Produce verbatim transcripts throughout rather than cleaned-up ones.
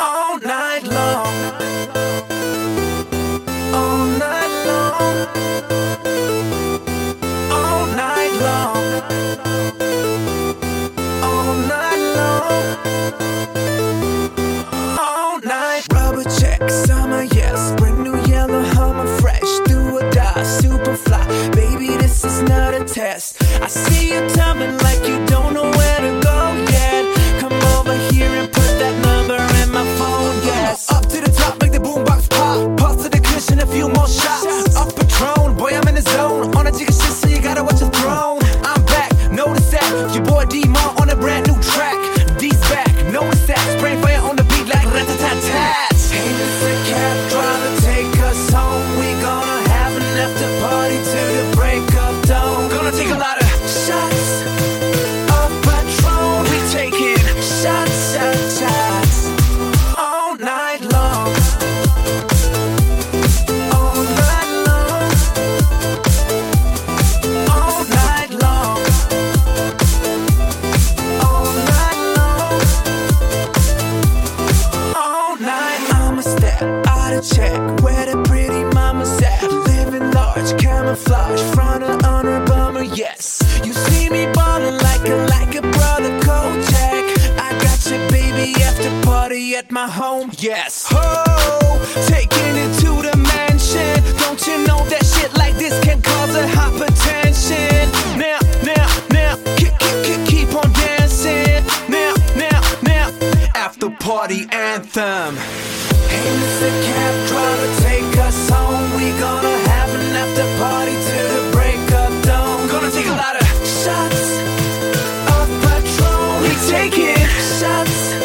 all night long, all night long, all night long, all night long, all night. Rubber check, summer yes, brand new yellow Hummer, fresh, do or die, super fly. Baby, this is not a test. I see you tumbling like you don't know where to go yet. Come over here and put that number in my phone, yes. Up to the top, make the boombox pop. Pulse to the cushion, a few more shots. Up Patron, boy, I'm in the zone. On a jigger shit, so you gotta watch your throne. I'm back, notice that. Your boy D-Mar on a brand new track. D's back, notice that. Spray fire on the beat like rat-a-tat-tat. Hey, Mister Cab driver, take us home. We gonna have an after party to the break of dawn. Gonna take a lot of shots of Patron. We taking shots, shots, shots all night long, all night long, all night long, all night long, all night. I'ma step out of check where the pretty mama's at. Living large, camouflage, front of honor bummer, yes. You see me ballin' like a, like a brother Kojak. I got your baby after party at my home, yes. Oh, taking it to the mansion. Don't you know that shit like this can cause a hypertension? Now, now, now, keep, keep, keep, keep on dancing. Now, now, now, after party anthem. Hey, Mister Cab driver, take us home. We gonna have an after party to the break of dawn. Gonna take a lot of shots of Patron. We taking shots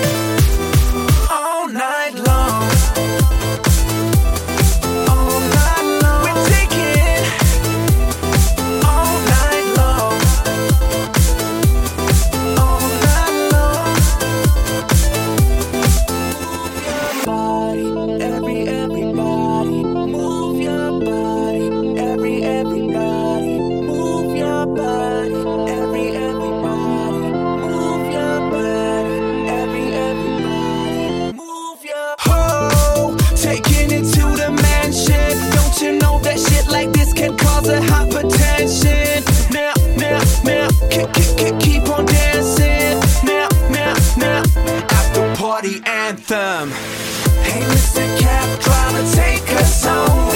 all night long, all night long. We're taking all night long, all night long. Body, every everybody, move your body. Every everybody, move your body. Every everybody, move your body. Every everybody, move your. Oh, taking it to the mansion. Don't you know that shit like this can cause a hypertension? Now, now, now, keep, keep, keep, keep on dancing. Now, now, now, after party anthem. Hey, Mister Cab driver, take us home.